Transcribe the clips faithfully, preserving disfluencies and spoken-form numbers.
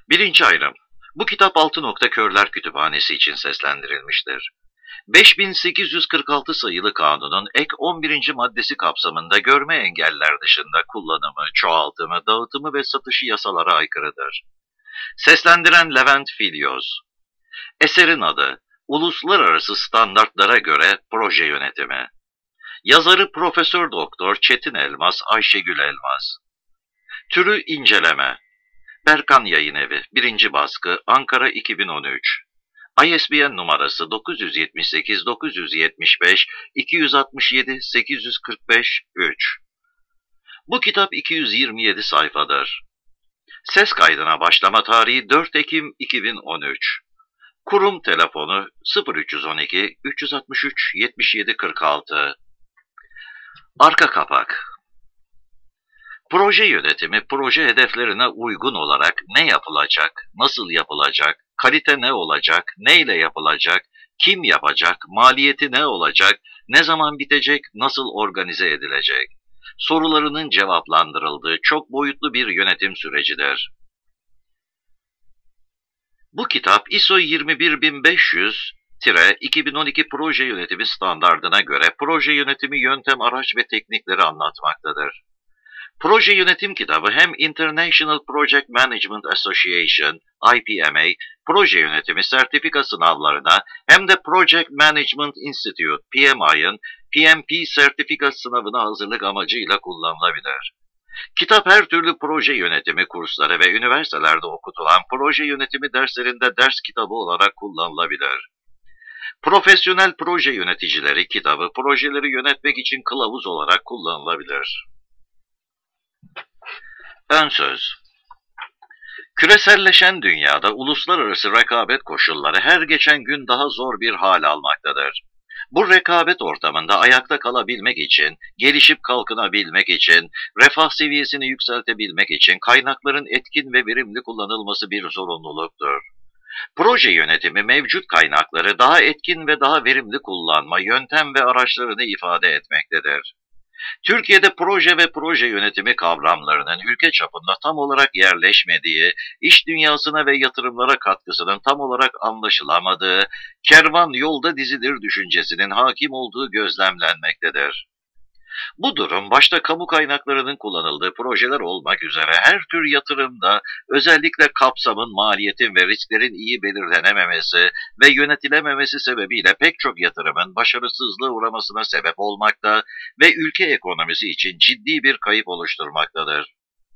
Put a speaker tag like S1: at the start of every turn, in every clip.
S1: Birinci ayrım. Bu kitap Altı Nokta Körler Kütüphanesi için seslendirilmiştir. beş bin sekiz yüz kırk altı sayılı kanunun ek on birinci maddesi kapsamında görme engeller dışında kullanımı, çoğaltımı, dağıtımı ve satışı yasalara aykırıdır. Seslendiren Levent Filyoz. Eserin adı, Uluslararası Standartlara Göre Proje Yönetimi. Yazarı Profesör Doktor Çetin Elmas, Ayşegül Elmas. Türü inceleme. Berkan Yayınevi, birinci baskı, Ankara iki bin on üç. I S B N numarası dokuz yüz yetmiş sekiz dokuz yüz yetmiş beş iki yüz altmış yedi sekiz yüz kırk beş üç. Bu kitap iki yüz yirmi yedi sayfadır. Ses kaydına başlama tarihi dört Ekim iki bin on üç. Kurum telefonu sıfır üç yüz on iki üç yüz altmış üç yetmiş yedi kırk altı. Arka kapak. Proje yönetimi, proje hedeflerine uygun olarak ne yapılacak, nasıl yapılacak, kalite ne olacak, neyle yapılacak, kim yapacak, maliyeti ne olacak, ne zaman bitecek, nasıl organize edilecek sorularının cevaplandırıldığı çok boyutlu bir yönetim sürecidir. Bu kitap I S O yirmi bir bin beş yüz iki bin on iki proje yönetimi standardına göre proje yönetimi yöntem, araç ve teknikleri anlatmaktadır. Proje yönetim kitabı hem International Project Management Association I P M A proje yönetimi sertifika sınavlarına hem de Project Management Institute P M I'ın P M P sertifika sınavına hazırlık amacıyla kullanılabilir. Kitap her türlü proje yönetimi kursları ve üniversitelerde okutulan proje yönetimi derslerinde ders kitabı olarak kullanılabilir. Profesyonel proje yöneticileri kitabı projeleri yönetmek için kılavuz olarak kullanılabilir. Ön söz. Küreselleşen dünyada uluslararası rekabet koşulları her geçen gün daha zor bir hal almaktadır. Bu rekabet ortamında ayakta kalabilmek için, gelişip kalkınabilmek için, refah seviyesini yükseltebilmek için kaynakların etkin ve verimli kullanılması bir zorunluluktur. Proje yönetimi mevcut kaynakları daha etkin ve daha verimli kullanma yöntem ve araçlarını ifade etmektedir. Türkiye'de proje ve proje yönetimi kavramlarının ülke çapında tam olarak yerleşmediği, iş dünyasına ve yatırımlara katkısının tam olarak anlaşılamadığı, kervan yolda dizilir düşüncesinin hakim olduğu gözlemlenmektedir. Bu durum başta kamu kaynaklarının kullanıldığı projeler olmak üzere her tür yatırımda özellikle kapsamın, maliyetin ve risklerin iyi belirlenememesi ve yönetilememesi sebebiyle pek çok yatırımın başarısızlığa uğramasına sebep olmakta ve ülke ekonomisi için ciddi bir kayıp oluşturmaktadır.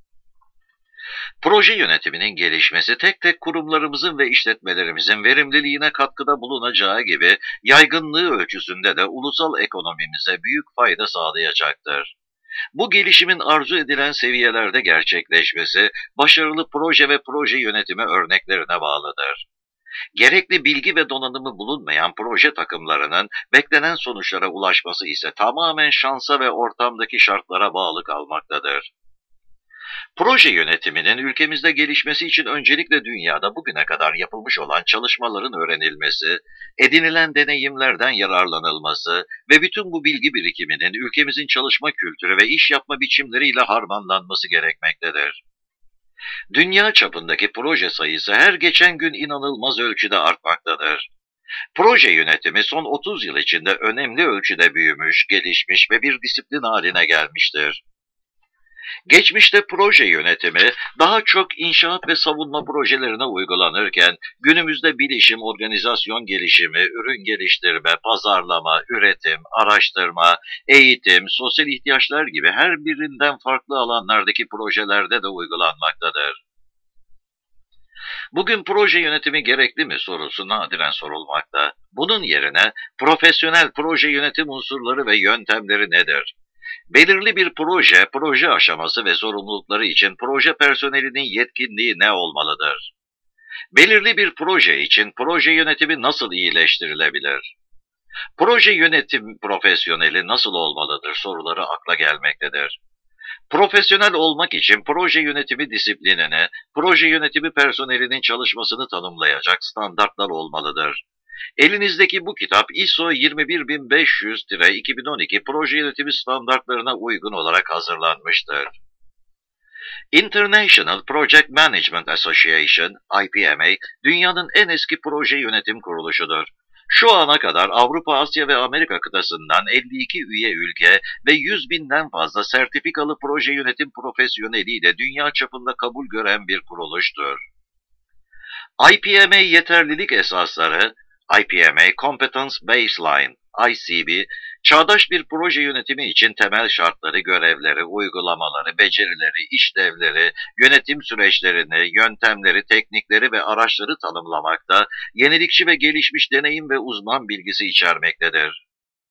S1: Proje yönetiminin gelişmesi tek tek kurumlarımızın ve işletmelerimizin verimliliğine katkıda bulunacağı gibi yaygınlığı ölçüsünde de ulusal ekonomimize büyük fayda sağlayacaktır. Bu gelişimin arzu edilen seviyelerde gerçekleşmesi, başarılı proje ve proje yönetimi örneklerine bağlıdır. Gerekli bilgi ve donanımı bulunmayan proje takımlarının beklenen sonuçlara ulaşması ise tamamen şansa ve ortamdaki şartlara bağlı kalmaktadır. Proje yönetiminin ülkemizde gelişmesi için öncelikle dünyada bugüne kadar yapılmış olan çalışmaların öğrenilmesi, edinilen deneyimlerden yararlanılması ve bütün bu bilgi birikiminin ülkemizin çalışma kültürü ve iş yapma biçimleriyle harmanlanması gerekmektedir. Dünya çapındaki proje sayısı her geçen gün inanılmaz ölçüde artmaktadır. Proje yönetimi son otuz yıl içinde önemli ölçüde büyümüş, gelişmiş ve bir disiplin haline gelmiştir. Geçmişte proje yönetimi daha çok inşaat ve savunma projelerine uygulanırken günümüzde bilişim, organizasyon gelişimi, ürün geliştirme, pazarlama, üretim, araştırma, eğitim, sosyal ihtiyaçlar gibi her birinden farklı alanlardaki projelerde de uygulanmaktadır. Bugün proje yönetimi gerekli mi sorusu nadiren sorulmakta. Bunun yerine profesyonel proje yönetim unsurları ve yöntemleri nedir? Belirli bir proje, proje aşaması ve sorumlulukları için proje personelinin yetkinliği ne olmalıdır? Belirli bir proje için proje yönetimi nasıl iyileştirilebilir? Proje yönetim profesyoneli nasıl olmalıdır soruları akla gelmektedir. Profesyonel olmak için proje yönetimi disiplinini, proje yönetimi personelinin çalışmasını tanımlayacak standartlar olmalıdır. Elinizdeki bu kitap I S O yirmi bir bin beş yüz iki bin on iki proje yönetimi standartlarına uygun olarak hazırlanmıştır. International Project Management Association, I P M A, dünyanın en eski proje yönetim kuruluşudur. Şu ana kadar Avrupa, Asya ve Amerika kıtasından elli iki üye ülke ve yüz binden fazla sertifikalı proje yönetim profesyoneliyle dünya çapında kabul gören bir kuruluştur. I P M A yeterlilik esasları, I P M A Competence Baseline, I C B, çağdaş bir proje yönetimi için temel şartları, görevleri, uygulamaları, becerileri, işlevleri, yönetim süreçlerini, yöntemleri, teknikleri ve araçları tanımlamakta, yenilikçi ve gelişmiş deneyim ve uzman bilgisi içermektedir.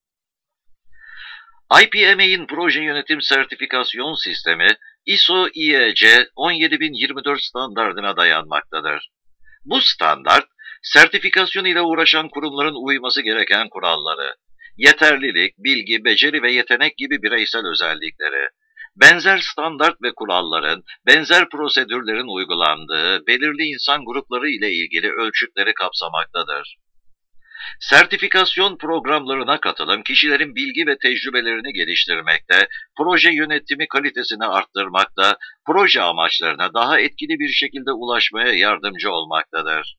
S1: I P M A'in proje yönetim sertifikasyon sistemi, I S O I E C on yedi bin yirmi dört standardına dayanmaktadır. Bu standart, sertifikasyon ile uğraşan kurumların uyması gereken kuralları, yeterlilik, bilgi, beceri ve yetenek gibi bireysel özellikleri, benzer standart ve kuralların, benzer prosedürlerin uygulandığı belirli insan grupları ile ilgili ölçütleri kapsamaktadır. Sertifikasyon programlarına katılım, kişilerin bilgi ve tecrübelerini geliştirmekte, proje yönetimi kalitesini arttırmakta, proje amaçlarına daha etkili bir şekilde ulaşmaya yardımcı olmaktadır.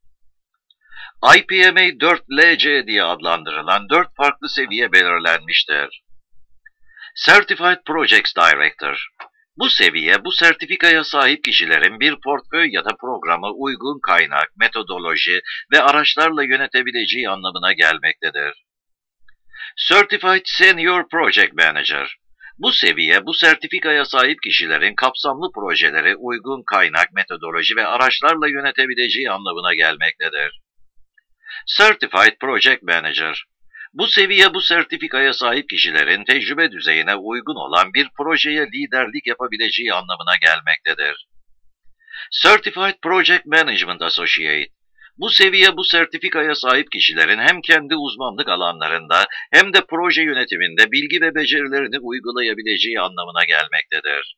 S1: I P M A dört L C diye adlandırılan dört farklı seviye belirlenmiştir. Certified Projects Director. Bu seviye, bu sertifikaya sahip kişilerin bir portföy ya da programı uygun kaynak, metodoloji ve araçlarla yönetebileceği anlamına gelmektedir. Certified Senior Project Manager. Bu seviye, bu sertifikaya sahip kişilerin kapsamlı projeleri uygun kaynak, metodoloji ve araçlarla yönetebileceği anlamına gelmektedir. Certified Project Manager. Bu seviye, bu sertifikaya sahip kişilerin tecrübe düzeyine uygun olan bir projeye liderlik yapabileceği anlamına gelmektedir. Certified Project Management Associate. Bu seviye, bu sertifikaya sahip kişilerin hem kendi uzmanlık alanlarında hem de proje yönetiminde bilgi ve becerilerini uygulayabileceği anlamına gelmektedir.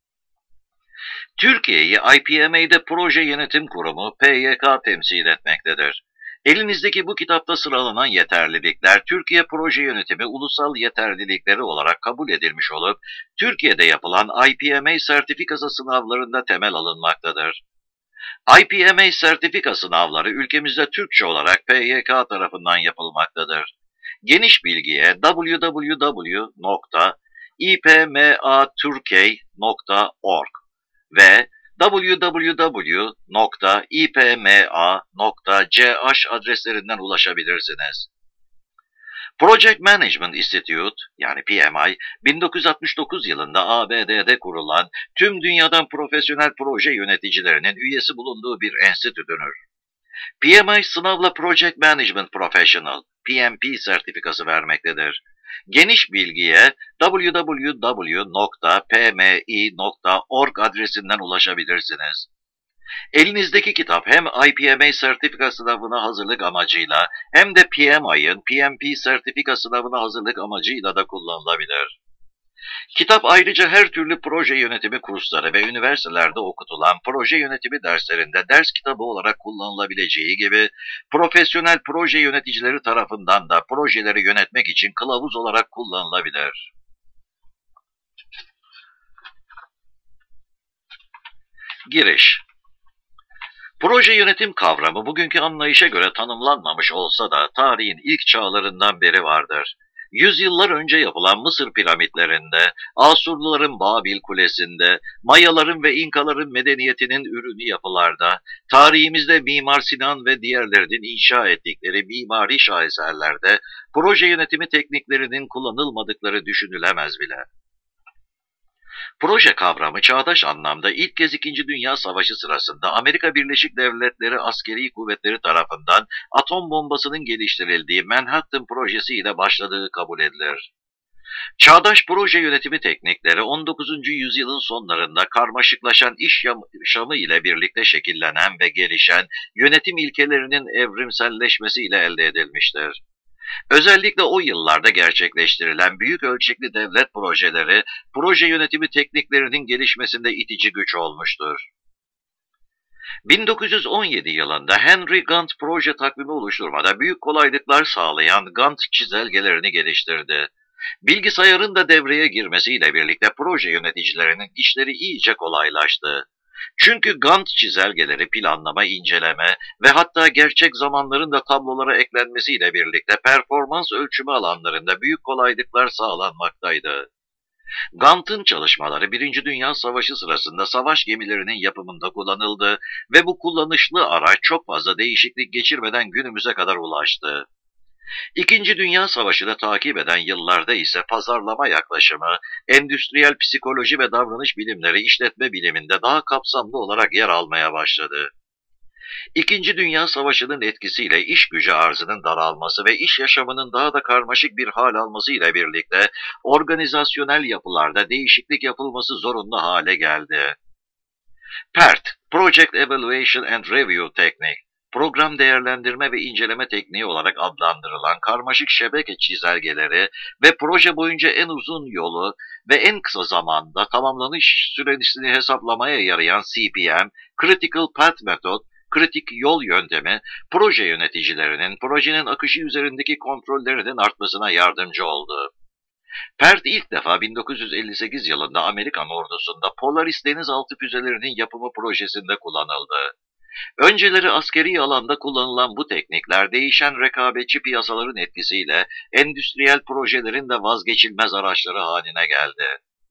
S1: Türkiye'yi I P M A'de Proje Yönetim Kurumu P Y K temsil etmektedir. Elinizdeki bu kitapta sıralanan yeterlilikler, Türkiye Proje Yönetimi Ulusal Yeterlilikleri olarak kabul edilmiş olup, Türkiye'de yapılan I P M A sertifikası sınavlarında temel alınmaktadır. I P M A sertifika sınavları ülkemizde Türkçe olarak P Y K tarafından yapılmaktadır. Geniş bilgiye w w w nokta i p m a turkey nokta org ve w w w nokta i p m a nokta c h adreslerinden ulaşabilirsiniz. Project Management Institute yani P M I, bin dokuz yüz altmış dokuz yılında A B D'de kurulan tüm dünyadan profesyonel proje yöneticilerinin üyesi bulunduğu bir enstitüdür. P M I sınavla Project Management Professional, P M P sertifikası vermektedir. Geniş bilgiye w w w nokta p m i nokta org adresinden ulaşabilirsiniz. Elinizdeki kitap hem I P M A sertifika sınavına hazırlık amacıyla hem de P M I'ın P M P sertifika sınavına hazırlık amacıyla da kullanılabilir. Kitap ayrıca her türlü proje yönetimi kursları ve üniversitelerde okutulan proje yönetimi derslerinde ders kitabı olarak kullanılabileceği gibi profesyonel proje yöneticileri tarafından da projeleri yönetmek için kılavuz olarak kullanılabilir. Giriş. Proje yönetim kavramı bugünkü anlayışa göre tanımlanmamış olsa da tarihin ilk çağlarından beri vardır. Yüzyıllar önce yapılan Mısır piramitlerinde, Asurluların Babil Kulesi'nde, Mayaların ve İnkaların medeniyetinin ürünü yapılarda, tarihimizde Mimar Sinan ve diğerlerinin inşa ettikleri mimari şaheserlerde proje yönetimi tekniklerinin kullanılmadıkları düşünülemez bile. Proje kavramı çağdaş anlamda ilk kez İkinci Dünya Savaşı sırasında Amerika Birleşik Devletleri askeri kuvvetleri tarafından atom bombasının geliştirildiği Manhattan Projesi ile başladığı kabul edilir. Çağdaş proje yönetimi teknikleri on dokuzuncu yüzyılın sonlarında karmaşıklaşan iş yaşamı ile birlikte şekillenen ve gelişen yönetim ilkelerinin evrimselleşmesiyle elde edilmiştir. Özellikle o yıllarda gerçekleştirilen büyük ölçekli devlet projeleri, proje yönetimi tekniklerinin gelişmesinde itici güç olmuştur. bin dokuz yüz on yedi yılında Henry Gantt proje takvimi oluşturmada büyük kolaylıklar sağlayan Gantt çizelgelerini geliştirdi. Bilgisayarın da devreye girmesiyle birlikte proje yöneticilerinin işleri iyice kolaylaştı. Çünkü Gantt çizelgeleri planlama, inceleme ve hatta gerçek zamanların da tablolara eklenmesiyle birlikte performans ölçümü alanlarında büyük kolaylıklar sağlanmaktaydı. Gantt'ın çalışmaları Birinci Dünya Savaşı sırasında savaş gemilerinin yapımında kullanıldı ve bu kullanışlı araç çok fazla değişiklik geçirmeden günümüze kadar ulaştı. İkinci Dünya Savaşı'nı takip eden yıllarda ise pazarlama yaklaşımı, endüstriyel psikoloji ve davranış bilimleri işletme biliminde daha kapsamlı olarak yer almaya başladı. İkinci Dünya Savaşı'nın etkisiyle iş gücü arzının daralması ve iş yaşamının daha da karmaşık bir hal alması ile birlikte organizasyonel yapılarda değişiklik yapılması zorunlu hale geldi. PERT, Project Evaluation and Review Technique, program değerlendirme ve inceleme tekniği olarak adlandırılan karmaşık şebeke çizelgeleri ve proje boyunca en uzun yolu ve en kısa zamanda tamamlanış süresini hesaplamaya yarayan C P M, Critical Path Method, kritik yol yöntemi, proje yöneticilerinin projenin akışı üzerindeki kontrollerinin artmasına yardımcı oldu. PERT ilk defa bin dokuz yüz elli sekiz yılında Amerikan ordusunda Polaris denizaltı füzelerinin yapımı projesinde kullanıldı. Önceleri askeri alanda kullanılan bu teknikler değişen rekabetçi piyasaların etkisiyle endüstriyel projelerin de vazgeçilmez araçları haline geldi.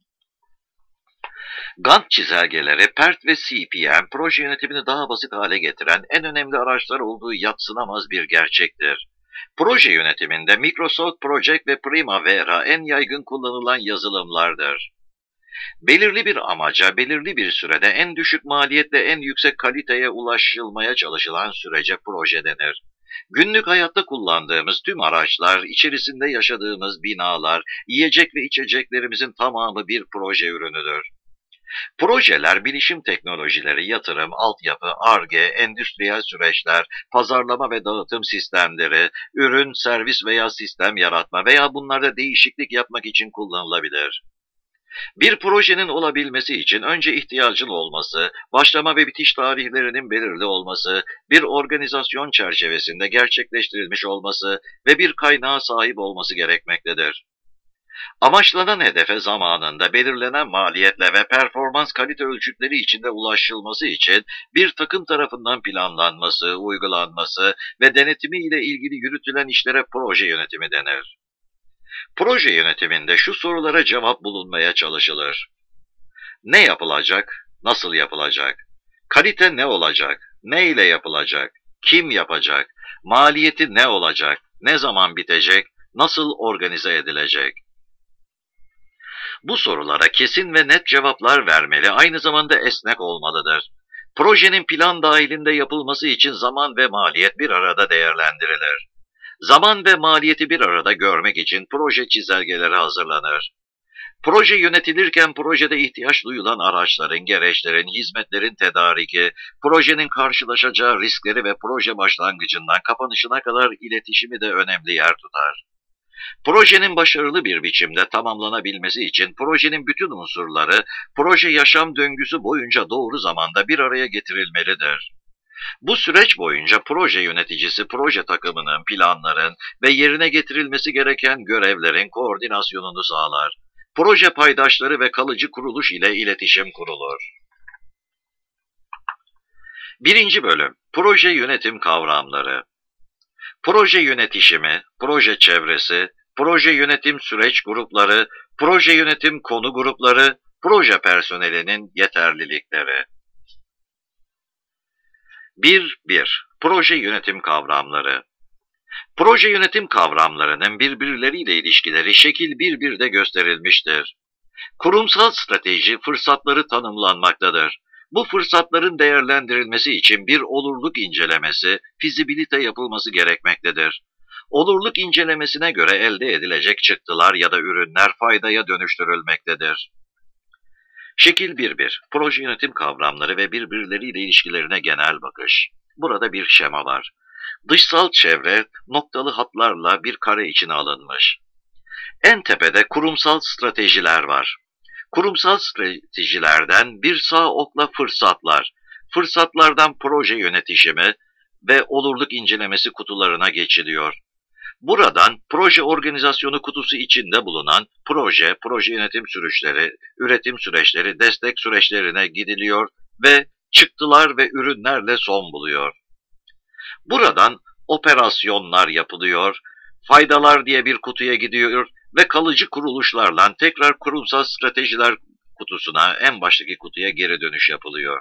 S1: Gantt çizelgeleri, PERT ve C P M proje yönetimini daha basit hale getiren en önemli araçlar olduğu yadsınamaz bir gerçektir. Proje yönetiminde Microsoft Project ve Primavera en yaygın kullanılan yazılımlardır. Belirli bir amaca, belirli bir sürede en düşük maliyetle en yüksek kaliteye ulaşılmaya çalışılan sürece proje denir. Günlük hayatta kullandığımız tüm araçlar, içerisinde yaşadığımız binalar, yiyecek ve içeceklerimizin tamamı bir proje ürünüdür. Projeler, bilişim teknolojileri, yatırım, altyapı, Ar-Ge, endüstriyel süreçler, pazarlama ve dağıtım sistemleri, ürün, servis veya sistem yaratma veya bunlarda değişiklik yapmak için kullanılabilir. Bir projenin olabilmesi için önce ihtiyacın olması, başlama ve bitiş tarihlerinin belirli olması, bir organizasyon çerçevesinde gerçekleştirilmiş olması ve bir kaynağa sahip olması gerekmektedir. Amaçlanan hedefe zamanında belirlenen maliyetle ve performans kalite ölçütleri içinde ulaşılması için bir takım tarafından planlanması, uygulanması ve denetimi ile ilgili yürütülen işlere proje yönetimi denir. Proje yönetiminde şu sorulara cevap bulunmaya çalışılır. Ne yapılacak? Nasıl yapılacak? Kalite ne olacak? Ne ile yapılacak? Kim yapacak? Maliyeti ne olacak? Ne zaman bitecek? Nasıl organize edilecek? Bu sorulara kesin ve net cevaplar vermeli, aynı zamanda esnek olmalıdır. Projenin plan dahilinde yapılması için zaman ve maliyet bir arada değerlendirilir. Zaman ve maliyeti bir arada görmek için proje çizelgeleri hazırlanır. Proje yönetilirken projede ihtiyaç duyulan araçların, gereçlerin, hizmetlerin tedariki, projenin karşılaşacağı riskleri ve proje başlangıcından kapanışına kadar iletişimi de önemli yer tutar. Projenin başarılı bir biçimde tamamlanabilmesi için projenin bütün unsurları, proje yaşam döngüsü boyunca doğru zamanda bir araya getirilmelidir. Bu süreç boyunca proje yöneticisi proje takımının, planların ve yerine getirilmesi gereken görevlerin koordinasyonunu sağlar. Proje paydaşları ve kalıcı kuruluş ile iletişim kurulur. Birinci bölüm, proje yönetim kavramları. Proje yönetişimi, proje çevresi, proje yönetim süreç grupları, proje yönetim konu grupları, proje personelinin yeterlilikleri. bir bir Proje yönetim kavramları. Proje yönetim kavramlarının birbirleriyle ilişkileri şekil bir birde gösterilmiştir. Kurumsal strateji fırsatları tanımlanmaktadır. Bu fırsatların değerlendirilmesi için bir olurluk incelemesi, fizibilite yapılması gerekmektedir. Olurluk incelemesine göre elde edilecek çıktılar ya da ürünler faydaya dönüştürülmektedir. Şekil bir bir Proje yönetim kavramları ve birbirleriyle ilişkilerine genel bakış. Burada bir şema var. Dışsal çevre noktalı hatlarla bir kare içine alınmış. En tepede kurumsal stratejiler var. Kurumsal stratejilerden bir sağ okla fırsatlar, fırsatlardan proje yönetişimi ve olurluk incelemesi kutularına geçiliyor. Buradan proje organizasyonu kutusu içinde bulunan proje, proje yönetim süreçleri, üretim süreçleri, destek süreçlerine gidiliyor ve çıktılar ve ürünlerle son buluyor. Buradan operasyonlar yapılıyor, faydalar diye bir kutuya gidiyor ve kalıcı kuruluşlarla tekrar kurumsal stratejiler kutusuna, en baştaki kutuya geri dönüş yapılıyor.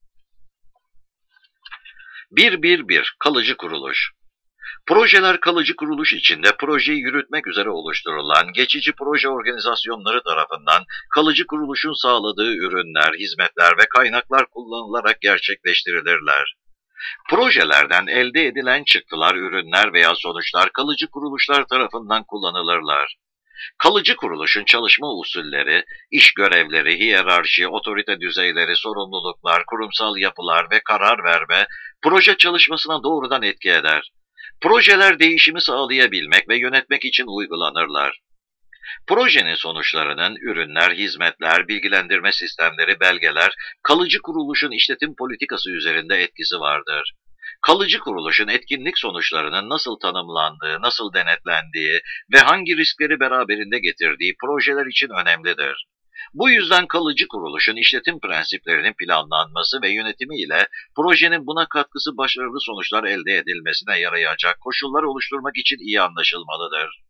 S1: bir bir bir Kalıcı kuruluş. Projeler kalıcı kuruluş içinde projeyi yürütmek üzere oluşturulan geçici proje organizasyonları tarafından kalıcı kuruluşun sağladığı ürünler, hizmetler ve kaynaklar kullanılarak gerçekleştirilirler. Projelerden elde edilen çıktılar, ürünler veya sonuçlar kalıcı kuruluşlar tarafından kullanılırlar. Kalıcı kuruluşun çalışma usulleri, iş görevleri, hiyerarşi, otorite düzeyleri, sorumluluklar, kurumsal yapılar ve karar verme proje çalışmasına doğrudan etki eder. Projeler değişimi sağlayabilmek ve yönetmek için uygulanırlar. Projenin sonuçlarının ürünler, hizmetler, bilgilendirme sistemleri, belgeler, kalıcı kuruluşun işletim politikası üzerinde etkisi vardır. Kalıcı kuruluşun etkinlik sonuçlarının nasıl tanımlandığı, nasıl denetlendiği ve hangi riskleri beraberinde getirdiği projeler için önemlidir. Bu yüzden kalıcı kuruluşun işletim prensiplerinin planlanması ve yönetimiyle projenin buna katkısı başarılı sonuçlar elde edilmesine yarayacak koşullar oluşturmak için iyi anlaşılmalıdır.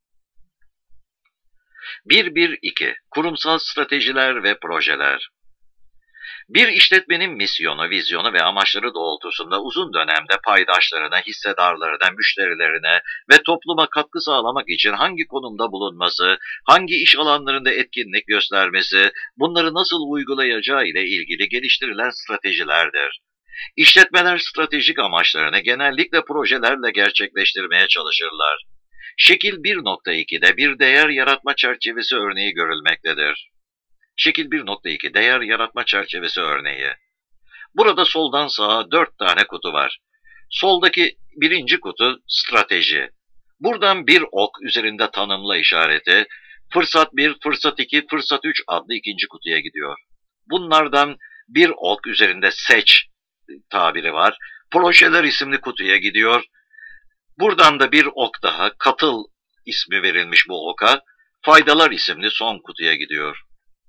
S1: bir bir iki Kurumsal stratejiler ve projeler. Bir işletmenin misyonu, vizyonu ve amaçları doğrultusunda uzun dönemde paydaşlarına, hissedarlarına, müşterilerine ve topluma katkı sağlamak için hangi konumda bulunması, hangi iş alanlarında etkinlik göstermesi, bunları nasıl uygulayacağı ile ilgili geliştirilen stratejilerdir. İşletmeler stratejik amaçlarını genellikle projelerle gerçekleştirmeye çalışırlar. Şekil bir nokta iki'de bir değer yaratma çerçevesi örneği görülmektedir. Şekil bir nokta iki Değer yaratma çerçevesi örneği. Burada soldan sağa dört tane kutu var. Soldaki birinci kutu strateji. Buradan bir ok üzerinde tanımla işareti, fırsat bir, fırsat iki, fırsat üç adlı ikinci kutuya gidiyor. Bunlardan bir ok üzerinde seç tabiri var. Projeler isimli kutuya gidiyor. Buradan da bir ok daha, katıl ismi verilmiş bu oka, faydalar isimli son kutuya gidiyor.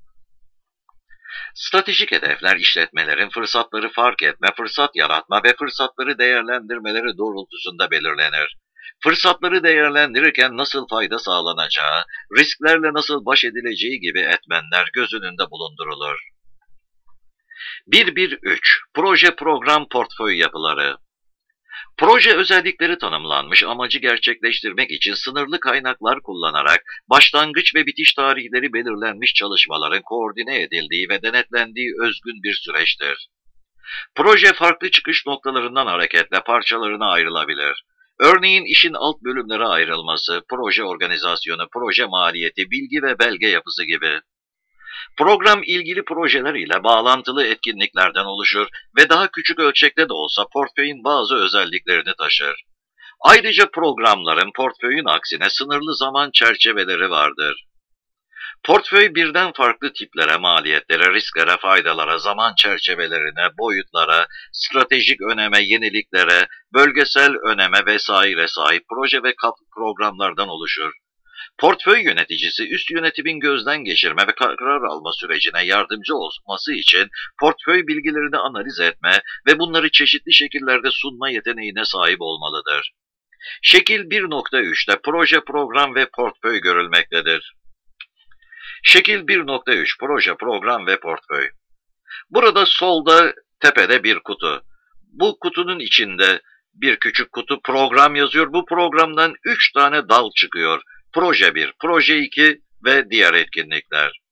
S1: Stratejik hedefler işletmelerin fırsatları fark etme, fırsat yaratma ve fırsatları değerlendirmeleri doğrultusunda belirlenir. Fırsatları değerlendirirken nasıl fayda sağlanacağı, risklerle nasıl baş edileceği gibi etmenler göz önünde bulundurulur. bir bir üç Proje program portföy yapıları. Proje özellikleri tanımlanmış, amacı gerçekleştirmek için sınırlı kaynaklar kullanarak başlangıç ve bitiş tarihleri belirlenmiş çalışmaların koordine edildiği ve denetlendiği özgün bir süreçtir. Proje farklı çıkış noktalarından hareketle parçalarına ayrılabilir. Örneğin işin alt bölümlere ayrılması, proje organizasyonu, proje maliyeti, bilgi ve belge yapısı gibi. Program ilgili projeler ile bağlantılı etkinliklerden oluşur ve daha küçük ölçekte de olsa portföyün bazı özelliklerini taşır. Ayrıca programların portföyün aksine sınırlı zaman çerçeveleri vardır. Portföy birden farklı tiplere, maliyetlere, risklere, faydalara, zaman çerçevelerine, boyutlara, stratejik öneme, yeniliklere, bölgesel öneme vesaire sahip proje ve programlardan oluşur. Portföy yöneticisi üst yönetimin gözden geçirme ve karar alma sürecine yardımcı olması için portföy bilgilerini analiz etme ve bunları çeşitli şekillerde sunma yeteneğine sahip olmalıdır. Şekil bir nokta üç'te proje, program ve portföy görülmektedir. Şekil bir nokta üç Proje, program ve portföy. Burada solda tepede bir kutu. Bu kutunun içinde bir küçük kutu program yazıyor. Bu programdan üç tane dal çıkıyor. Proje bir, proje iki ve diğer etkinlikler.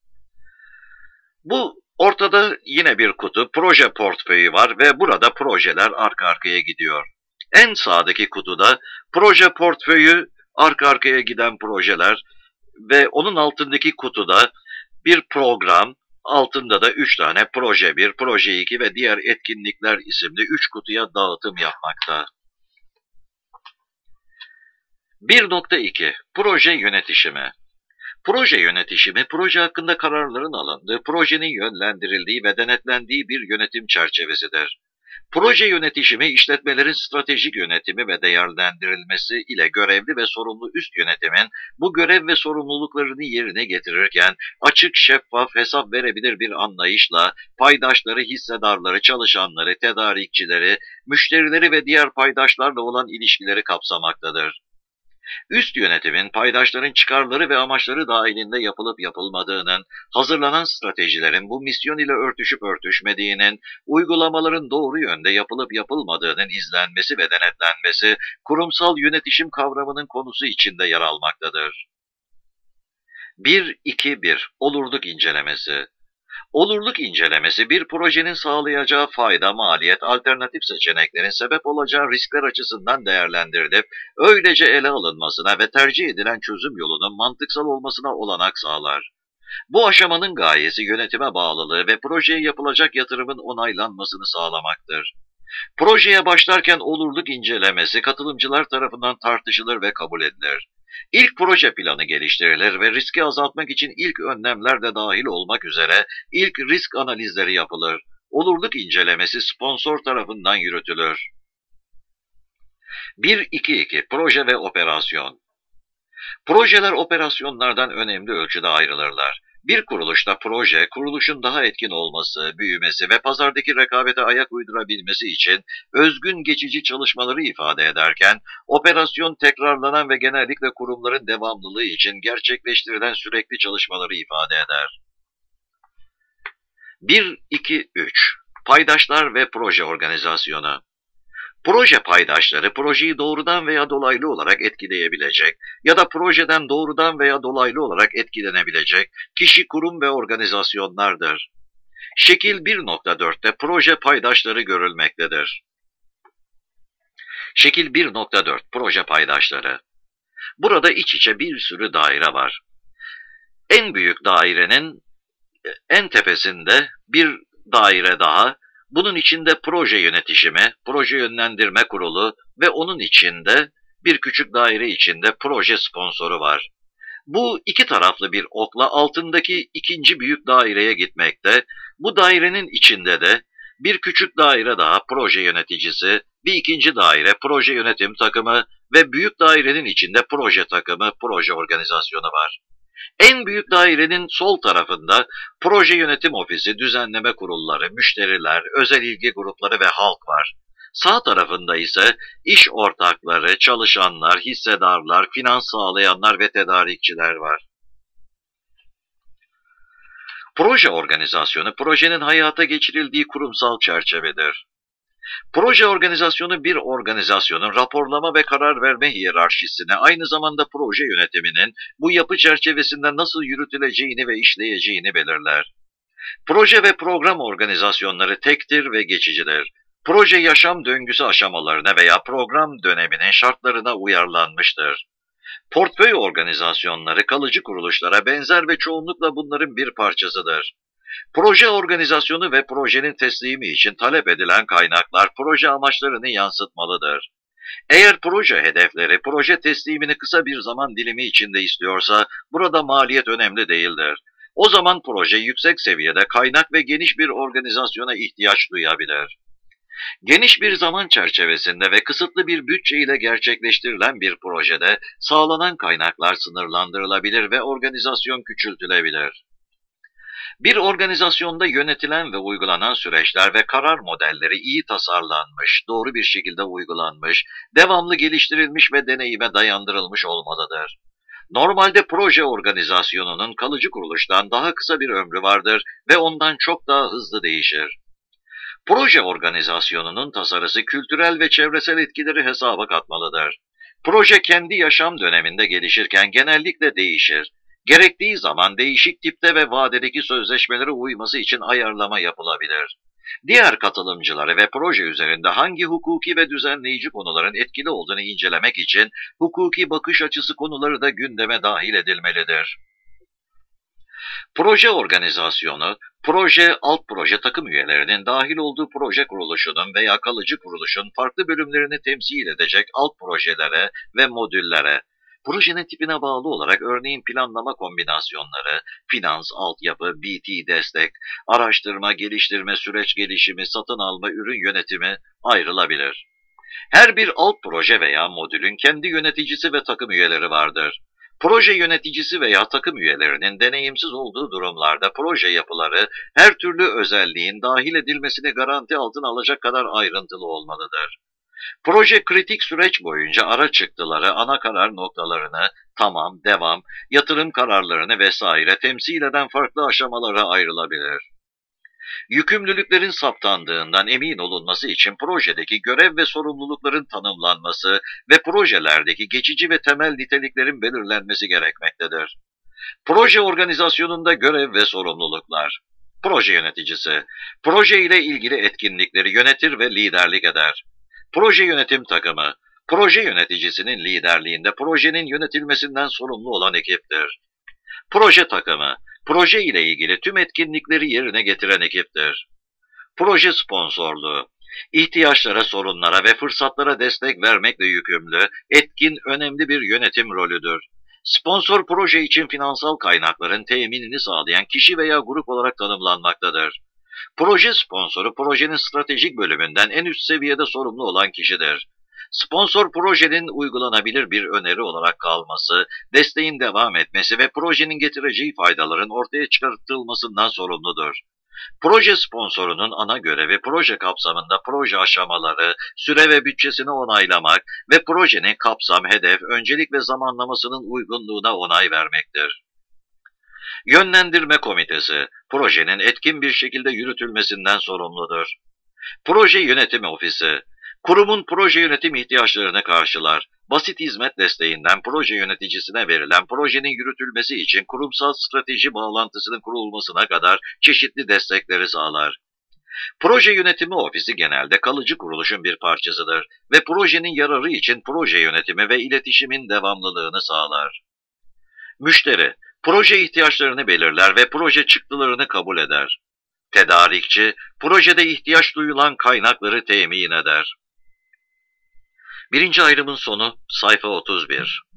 S1: Bu ortada yine bir kutu, proje portföyü var ve burada projeler arka arkaya gidiyor. En sağdaki kutuda proje portföyü, arka arkaya giden projeler ve onun altındaki kutuda bir program, altında da üç tane proje bir, proje iki ve diğer etkinlikler isimli üç kutuya dağıtım yapmakta. bir nokta iki Proje yönetişimi. Proje yönetişimi, proje hakkında kararların alındığı, projenin yönlendirildiği ve denetlendiği bir yönetim çerçevesidir. Proje yönetişimi, işletmelerin stratejik yönetimi ve değerlendirilmesi ile görevli ve sorumlu üst yönetimin bu görev ve sorumluluklarını yerine getirirken açık, şeffaf, hesap verebilir bir anlayışla paydaşları, hissedarları, çalışanları, tedarikçileri, müşterileri ve diğer paydaşlarla olan ilişkileri kapsamaktadır. Üst yönetimin paydaşların çıkarları ve amaçları dahilinde yapılıp yapılmadığının, hazırlanan stratejilerin bu misyon ile örtüşüp örtüşmediğinin, uygulamaların doğru yönde yapılıp yapılmadığının izlenmesi ve denetlenmesi, kurumsal yönetişim kavramının konusu içinde yer almaktadır. bir iki bir Olurluk incelemesi. Olurluk incelemesi, bir projenin sağlayacağı fayda, maliyet, alternatif seçeneklerin sebep olacağı riskler açısından değerlendirilip, öylece ele alınmasına ve tercih edilen çözüm yolunun mantıksal olmasına olanak sağlar. Bu aşamanın gayesi yönetime bağlılığı ve projeye yapılacak yatırımın onaylanmasını sağlamaktır. Projeye başlarken olurluk incelemesi katılımcılar tarafından tartışılır ve kabul edilir. İlk proje planı geliştirilir ve riski azaltmak için ilk önlemler de dahil olmak üzere ilk risk analizleri yapılır. Olurluk incelemesi sponsor tarafından yürütülür. bir iki iki Proje ve operasyon. Projeler operasyonlardan önemli ölçüde ayrılırlar. Bir kuruluşta proje, kuruluşun daha etkin olması, büyümesi ve pazardaki rekabete ayak uydurabilmesi için özgün geçici çalışmaları ifade ederken, operasyon tekrarlanan ve genellikle kurumların devamlılığı için gerçekleştirilen sürekli çalışmaları ifade eder. bir iki üç Paydaşlar ve proje organizasyonu. Proje paydaşları, projeyi doğrudan veya dolaylı olarak etkileyebilecek ya da projeden doğrudan veya dolaylı olarak etkilenebilecek kişi, kurum ve organizasyonlardır. Şekil bir nokta dörtte proje paydaşları görülmektedir. Şekil bir nokta dört Proje paydaşları. Burada iç içe bir sürü daire var. En büyük dairenin en tepesinde bir daire daha, bunun içinde proje yönetişimi, proje yönlendirme kurulu ve onun içinde bir küçük daire içinde proje sponsoru var. Bu iki taraflı bir okla altındaki ikinci büyük daireye gitmekte. Bu dairenin içinde de bir küçük daire daha proje yöneticisi, bir ikinci daire proje yönetim takımı ve büyük dairenin içinde proje takımı, proje organizasyonu var. En büyük dairenin sol tarafında proje yönetim ofisi, düzenleme kurulları, müşteriler, özel ilgi grupları ve halk var. Sağ tarafında ise iş ortakları, çalışanlar, hissedarlar, finans sağlayanlar ve tedarikçiler var. Proje organizasyonu, projenin hayata geçirildiği kurumsal çerçevedir. Proje organizasyonu bir organizasyonun raporlama ve karar verme hiyerarşisine, aynı zamanda proje yönetiminin bu yapı çerçevesinde nasıl yürütüleceğini ve işleyeceğini belirler. Proje ve program organizasyonları tektir ve geçicidir. Proje yaşam döngüsü aşamalarına veya program döneminin şartlarına uyarlanmıştır. Portföy organizasyonları kalıcı kuruluşlara benzer ve çoğunlukla bunların bir parçasıdır. Proje organizasyonu ve projenin teslimi için talep edilen kaynaklar proje amaçlarını yansıtmalıdır. Eğer proje hedefleri proje teslimini kısa bir zaman dilimi içinde istiyorsa burada maliyet önemli değildir. O zaman proje yüksek seviyede kaynak ve geniş bir organizasyona ihtiyaç duyabilir. Geniş bir zaman çerçevesinde ve kısıtlı bir bütçe ile gerçekleştirilen bir projede sağlanan kaynaklar sınırlandırılabilir ve organizasyon küçültülebilir. Bir organizasyonda yönetilen ve uygulanan süreçler ve karar modelleri iyi tasarlanmış, doğru bir şekilde uygulanmış, devamlı geliştirilmiş ve deneyime dayandırılmış olmalıdır. Normalde proje organizasyonunun kalıcı kuruluştan daha kısa bir ömrü vardır ve ondan çok daha hızlı değişir. Proje organizasyonunun tasarısı kültürel ve çevresel etkileri hesaba katmalıdır. Proje kendi yaşam döneminde gelişirken genellikle değişir. Gerektiği zaman değişik tipte ve vadedeki sözleşmelere uyması için ayarlama yapılabilir. Diğer katılımcıları ve proje üzerinde hangi hukuki ve düzenleyici konuların etkili olduğunu incelemek için hukuki bakış açısı konuları da gündeme dahil edilmelidir. Proje organizasyonu, proje, alt proje takım üyelerinin dahil olduğu proje kuruluşunun veya kalıcı kuruluşun farklı bölümlerini temsil edecek alt projelere ve modüllere, Projenin tipine bağlı olarak örneğin planlama kombinasyonları, finans, altyapı, B T destek, araştırma, geliştirme, süreç gelişimi, satın alma, ürün yönetimi ayrılabilir. Her bir alt proje veya modülün kendi yöneticisi ve takım üyeleri vardır. Proje yöneticisi veya takım üyelerinin deneyimsiz olduğu durumlarda proje yapıları her türlü özelliğin dahil edilmesini garanti altına alacak kadar ayrıntılı olmalıdır. Proje kritik süreç boyunca ara çıktıları, ana karar noktalarını, tamam, devam, yatırım kararlarını vesaire temsil eden farklı aşamalara ayrılabilir. Yükümlülüklerin saptandığından emin olunması için projedeki görev ve sorumlulukların tanımlanması ve projelerdeki geçici ve temel niteliklerin belirlenmesi gerekmektedir. Proje organizasyonunda görev ve sorumluluklar. Proje yöneticisi, proje ile ilgili etkinlikleri yönetir ve liderlik eder. Proje yönetim takımı, proje yöneticisinin liderliğinde projenin yönetilmesinden sorumlu olan ekiptir. Proje takımı, proje ile ilgili tüm etkinlikleri yerine getiren ekiptir. Proje sponsorluğu, ihtiyaçlara, sorunlara ve fırsatlara destek vermekle yükümlü, etkin, önemli bir yönetim rolüdür. Sponsor proje için finansal kaynakların teminini sağlayan kişi veya grup olarak tanımlanmaktadır. Proje sponsoru projenin stratejik bölümünden en üst seviyede sorumlu olan kişidir. Sponsor projenin uygulanabilir bir öneri olarak kalması, desteğin devam etmesi ve projenin getireceği faydaların ortaya çıkartılmasından sorumludur. Proje sponsorunun ana görevi proje kapsamında proje aşamaları, süre ve bütçesini onaylamak ve projenin kapsam, hedef, öncelik ve zamanlamasının uygunluğuna onay vermektir. Yönlendirme komitesi, projenin etkin bir şekilde yürütülmesinden sorumludur. Proje yönetimi ofisi, kurumun proje yönetim ihtiyaçlarını karşılar. Basit hizmet desteğinden proje yöneticisine verilen projenin yürütülmesi için kurumsal strateji bağlantısının kurulmasına kadar çeşitli destekleri sağlar. Proje yönetimi ofisi genelde kalıcı kuruluşun bir parçasıdır ve projenin yararı için proje yönetimi ve iletişimin devamlılığını sağlar. Müşteri, proje ihtiyaçlarını belirler ve proje çıktılarını kabul eder. Tedarikçi, projede ihtiyaç duyulan kaynakları temin eder. Birinci ayrımın sonu sayfa otuz bir.